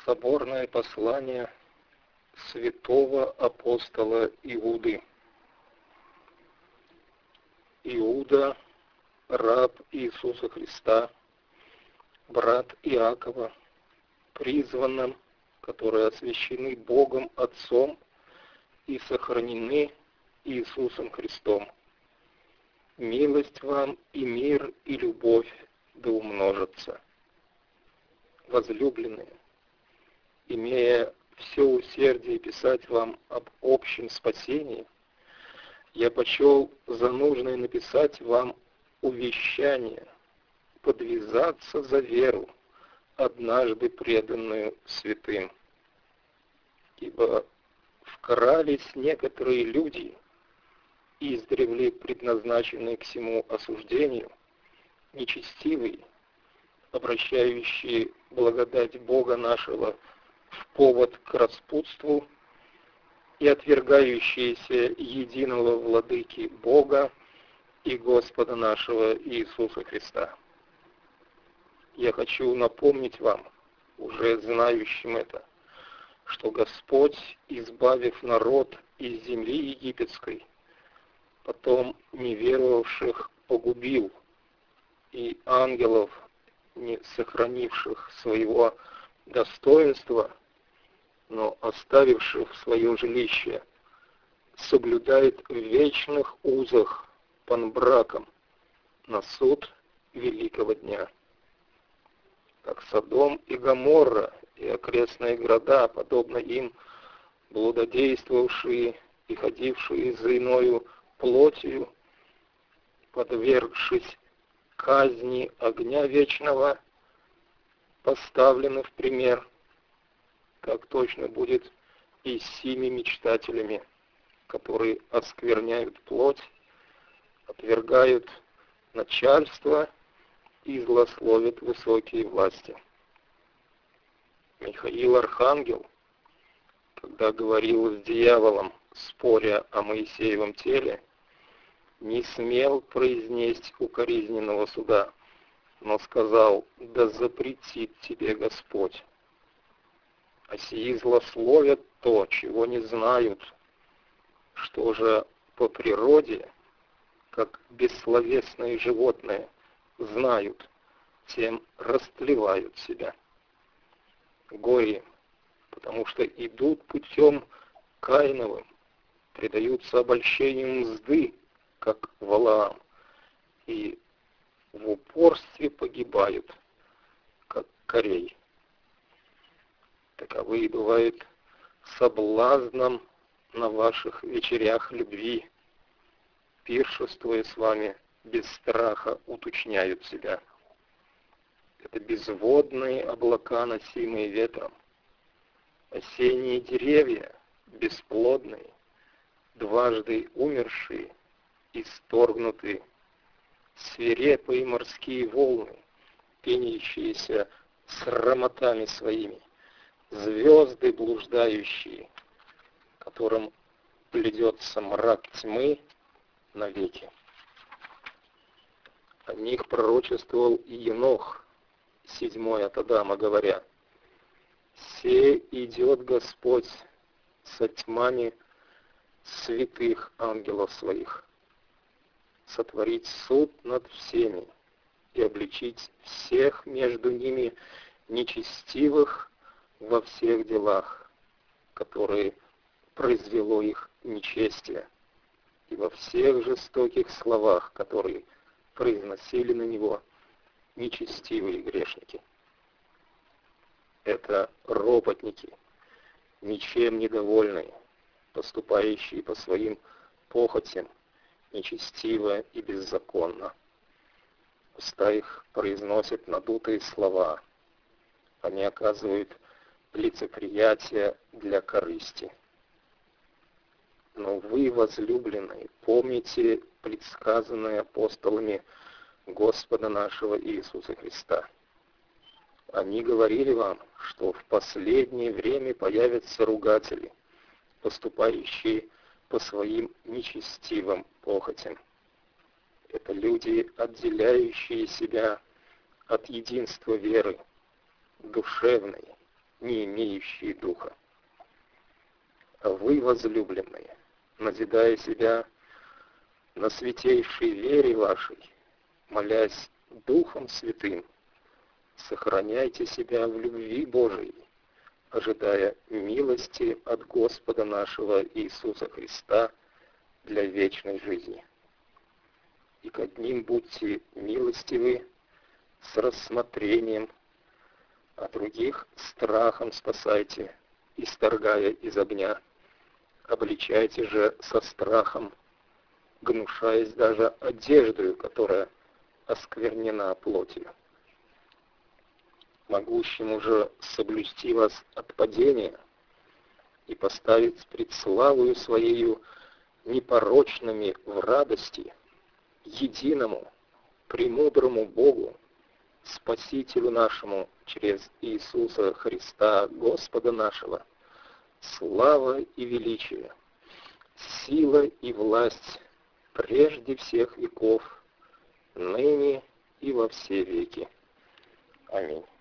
Соборное послание святого апостола Иуды. Иуда, раб Иисуса Христа, брат Иакова, призванным, которые освящены Богом Отцом и сохранены Иисусом Христом. Милость вам и мир и любовь да умножатся. Возлюбленные, имея все усердие писать вам об общем спасении, я почел за нужное написать вам увещание, подвязаться за веру, однажды преданную святым. Ибо вкрались некоторые люди, издревле предназначенные к сему осуждению, нечестивые, обращающие благодать Бога нашего в повод к распутству и отвергающиеся единого владыки Бога и Господа нашего Иисуса Христа. Я хочу напомнить вам, уже знающим это, что Господь, избавив народ из земли египетской, потом неверовавших погубил, и ангелов, не сохранивших своего достоинства, но оставивших свое жилище, соблюдает в вечных узах панбраком на суд великого дня. Как Содом и Гоморра и окрестные города, подобно им, блудодействовавшие и ходившие за иною плотью, подвергшись казни огня вечного, поставлены в пример, как точно будет и с сими мечтателями, которые оскверняют плоть, отвергают начальство и злословят высокие власти. Михаил Архангел, когда говорил с дьяволом, споря о Моисеевом теле, не смел произнести укоризненного суда, но сказал: «Да запретит тебе Господь». А сии злословят то, чего не знают, что же по природе, как бессловесные животные, знают, тем растлевают себя. Горе им, потому что идут путем Каиновым, предаются обольщению мзды, как Валаам, и в упорстве погибают, как Корей. Таковые бывают соблазном на ваших вечерях любви, пиршествуя с вами без страха, уточняют себя. Это безводные облака, носимые ветром, осенние деревья, бесплодные, дважды умершие, исторгнутые, свирепые морские волны, пенящиеся срамотами своими, звезды блуждающие, которым плетется мрак тьмы навеки. О них пророчествовал и Енох, 7 от Адама, говоря: «Се идет Господь со тьмами святых ангелов своих, сотворить суд над всеми и обличить всех между ними нечестивых во всех делах, которые произвело их нечестие, и во всех жестоких словах, которые произносили на него нечестивые грешники». Это ропотники, ничем недовольные, поступающие по своим похотям нечестиво и беззаконно. Уста их произносят надутые слова, они оказывают лицеприятие для корысти. Но вы, возлюбленные, помните предсказанное апостолами Господа нашего Иисуса Христа. Они говорили вам, что в последнее время появятся ругатели, поступающие по своим нечестивым похотям. Это люди, отделяющие себя от единства веры, душевной, не имеющие духа. А вы, возлюбленные, назидая себя на святейшей вере вашей, молясь Духом Святым, сохраняйте себя в любви Божией, ожидая милости от Господа нашего Иисуса Христа для вечной жизни. И к одним будьте милостивы с рассмотрением, а других страхом спасайте, исторгая из огня. Обличайте же со страхом, гнушаясь даже одеждою, которая осквернена плотью. Могущему же соблюсти вас от падения и поставить пред славою Своею непорочными в радости, единому, премудрому Богу, Спасителю нашему, через Иисуса Христа, Господа нашего, слава и величие, сила и власть прежде всех веков, ныне и во все веки. Аминь.